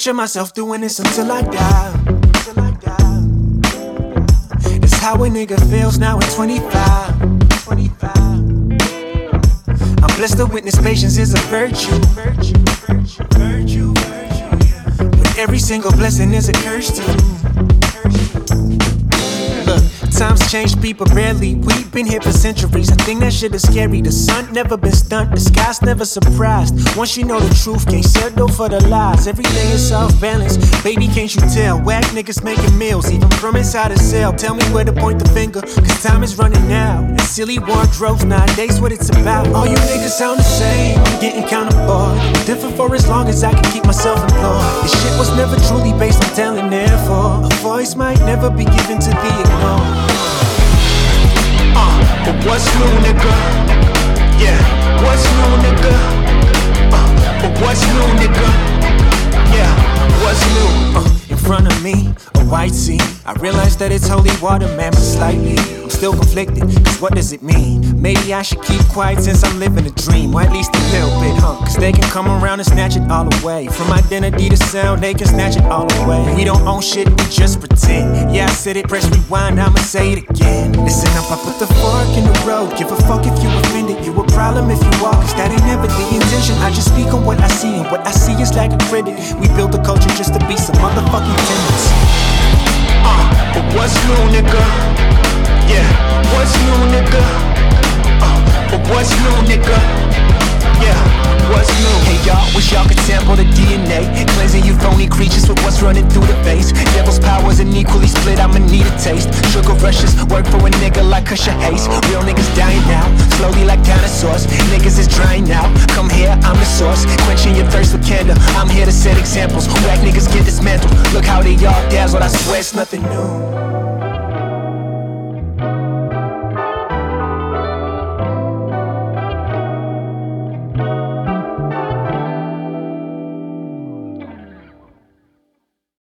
picture myself doing this until I die. It's how a nigga feels now at 25. I'm blessed to witness patience is a virtue. But every single blessing is a curse too. Look, times change, people rarely. We've been here for centuries. I think that shit is scary. The sun never been stunned, the sky's never surprised. Once you know the truth, can't settle for the lies. Everything is off balance, baby, can't you tell? Whack niggas making meals, even from inside a cell. Tell me where to point the finger, cause time is running out. And silly wardrobes nowadays, what it's about. All you niggas sound the same, I'm getting kinda bored. Different for as long as I can keep myself employed. This shit was never truly based on talent, therefore a voice might never be given to be ignored. But what's new, nigga? Yeah, what's new, nigga? But what's new, nigga? Yeah, what's new? In front of me, a white sea. I realize that it's holy water, man, but slightly I'm still conflicted, cause what does it mean? Maybe I should keep quiet since I'm living a dream, or at least a little bit, cause they can come around and snatch it all away. From identity to sound, they can snatch it all away. We don't own shit, we just pretend. Yeah, I said it, press rewind, I'ma say it again. Listen up, I put the fork in the road. Give a fuck if you offended, you a problem if you walk, cause that ain't never the intention. I just speak on what I see, and what I see is like a credit. We built a culture just to be some motherfucking tenants. But what's new, nigga? Yeah, what's new, nigga? But what's new, nigga? Yeah, what's new? Hey y'all, wish y'all could sample the DNA, cleansing you phony creatures with what's running through the veins. Devil's powers unequally split, I'ma need a taste. Sugar rushes, work for a nigga like Usher Hayes. Real niggas dying now, slowly like dinosaurs. Niggas is drying out, come here, I'm the source. Quenching your thirst with candor, I'm here to set examples. Whack niggas get dismantled, look how they all dazzled, I swear it's nothing new.